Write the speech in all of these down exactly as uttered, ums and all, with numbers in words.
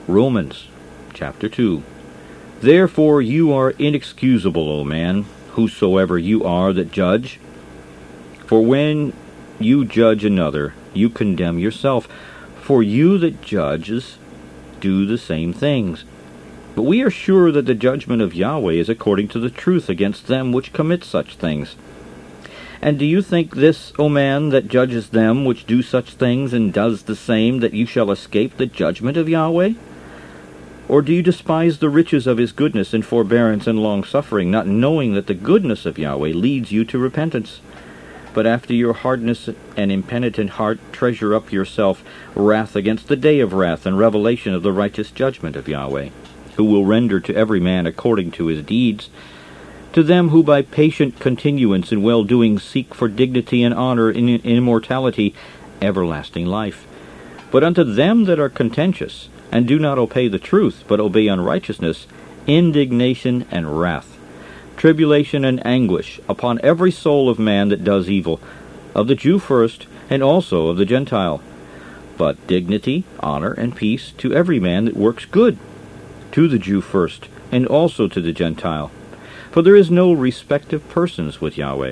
Romans chapter two. Therefore you are inexcusable, O man, whosoever you are that judge. For when you judge another, you condemn yourself. For you that judges do the same things. But we are sure that the judgment of Yahweh is according to the truth against them which commit such things. And do you think this, O man, that judges them which do such things, and does the same, that you shall escape the judgment of Yahweh? Or do you despise the riches of his goodness and forbearance and long-suffering, not knowing that the goodness of Yahweh leads you to repentance? But after your hardness and impenitent heart treasure up yourself wrath against the day of wrath and revelation of the righteous judgment of Yahweh, who will render to every man according to his deeds. To them who by patient continuance in well-doing seek for dignity and honor in immortality, everlasting life. But unto them that are contentious, and do not obey the truth, but obey unrighteousness, indignation and wrath, tribulation and anguish upon every soul of man that does evil, of the Jew first, and also of the Gentile. But dignity, honor, and peace to every man that works good, to the Jew first, and also to the Gentile. For there is no respect of persons with Yahweh.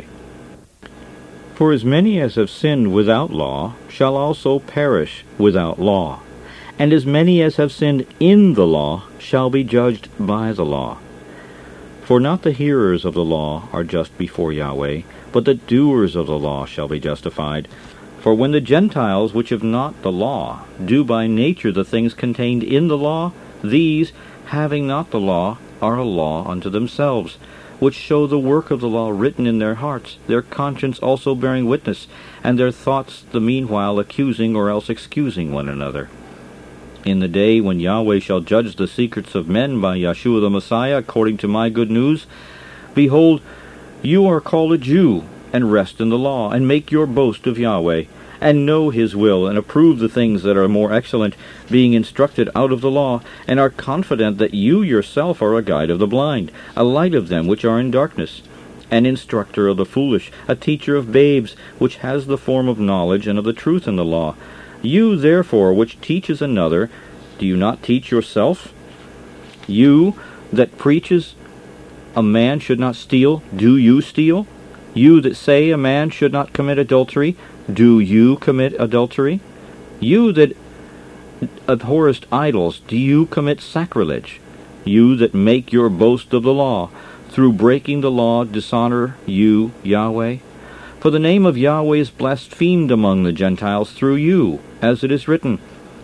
For as many as have sinned without law shall also perish without law, and as many as have sinned in the law shall be judged by the law. For not the hearers of the law are just before Yahweh, but the doers of the law shall be justified. For when the Gentiles which have not the law do by nature the things contained in the law, these, having not the law, are a law unto themselves, which show the work of the law written in their hearts, their conscience also bearing witness, and their thoughts the meanwhile accusing or else excusing one another. In the day when Yahweh shall judge the secrets of men by Yeshua the Messiah, according to my good news, behold, you are called a Jew, and rest in the law, and make your boast of Yahweh, and know his will, and approve the things that are more excellent, being instructed out of the law, and are confident that you yourself are a guide of the blind, a light of them which are in darkness, an instructor of the foolish, a teacher of babes, which has the form of knowledge and of the truth in the law. You, therefore, which teaches another, do you not teach yourself? You that preaches a man should not steal, do you steal? You that say a man should not commit adultery, do you commit adultery? You that abhorrest idols, do you commit sacrilege? You that make your boast of the law, through breaking the law dishonor you, Yahweh? For the name of Yahweh is blasphemed among the Gentiles through you, as it is written,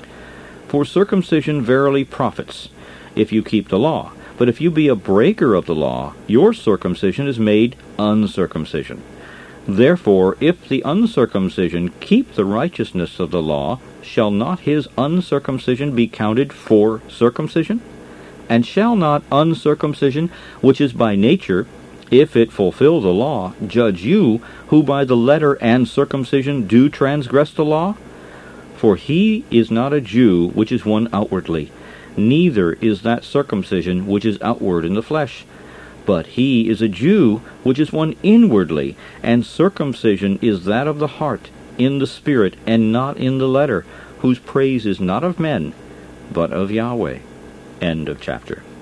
For circumcision verily profits, if you keep the law. But if you be a breaker of the law, your circumcision is made uncircumcision. Therefore, if the uncircumcision keep the righteousness of the law, shall not his uncircumcision be counted for circumcision? And shall not uncircumcision, which is by nature, if it fulfill the law, judge you, who by the letter and circumcision do transgress the law? For he is not a Jew which is one outwardly, neither is that circumcision which is outward in the flesh. But he is a Jew which is one inwardly, and circumcision is that of the heart, in the spirit, and not in the letter, whose praise is not of men, but of Yahweh. End of chapter.